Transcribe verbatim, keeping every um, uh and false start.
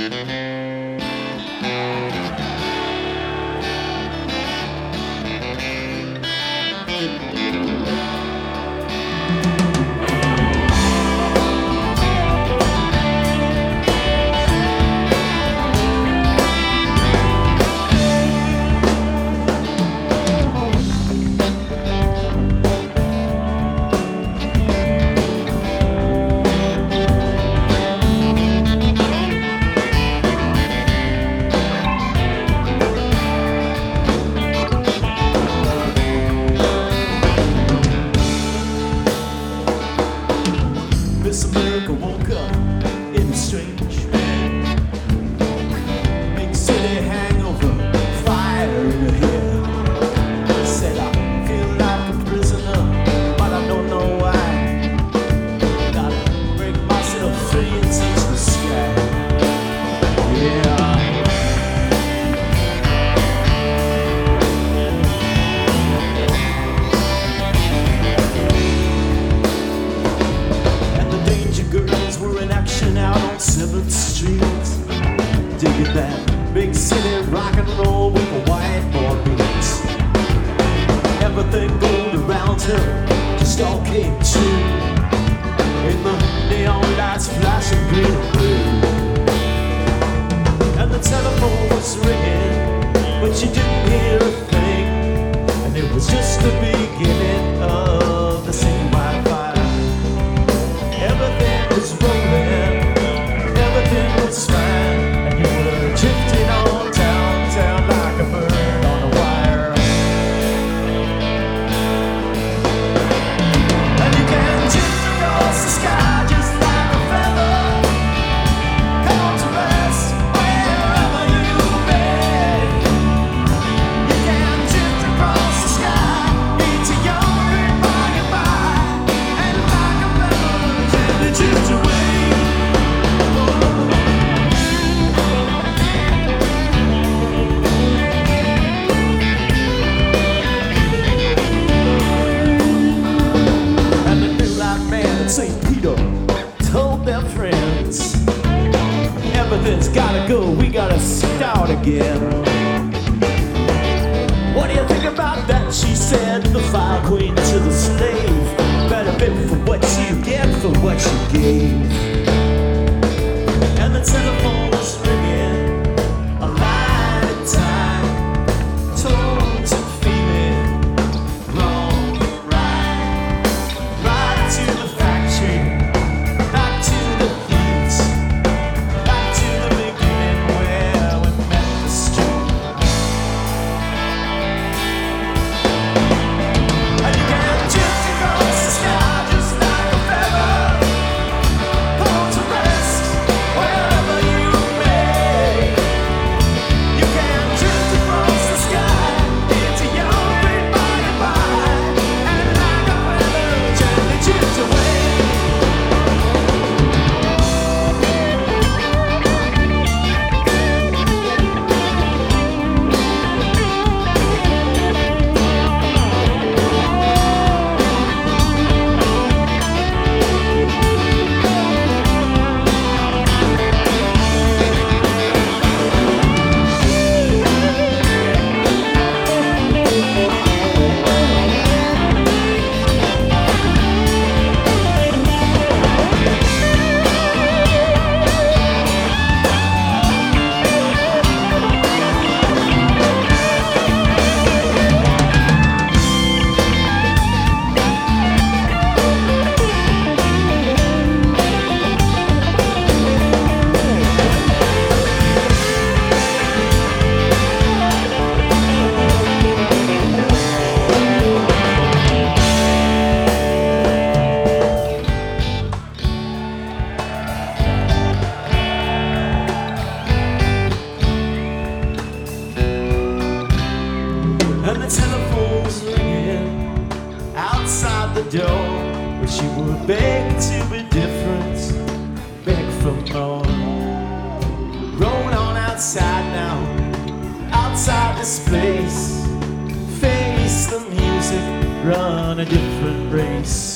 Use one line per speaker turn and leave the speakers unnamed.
Miss America woke up in a strange bed. Big city hangover, fire in her hair. Said I feel like a prisoner, but I don't know why. Gotta break myself free and touch the sky. Yeah. Out on seventh street, digging that big city rock and roll with a whiteboard beats. Everything gold around her just all came true, in the neon lights flashing green and blue. And the telephone was ringing, but she didn't hear a thing, and it was just the beginning of the same Wi-Fi. Everything was rolling, everything was fine, and you were drifting on downtown like a bird on a wire. And you can drift across the sky just like a feather, come to rest wherever you may. You can drift across the sky into your great by and by, and like a feather gently drift away. Saint Peter told their friends, everything's gotta go, we gotta start again. What do you think about that? She said, the fire queen to the slave, better bid for what you get for what you gave. And the telephone was ringing, a line in time, tones and feeling, wrong and right, right to the back to the heat, back to the beginning where we met the street. And you can drift across the sky just like a feather, pull to rest wherever you may. You can drift across the sky into your great by and by, and like a feather gently drift away. And the telephone's ringing outside the door. Wish you would beg to be different, beg for more. Roll on outside now, outside this place. Face the music, run a different race.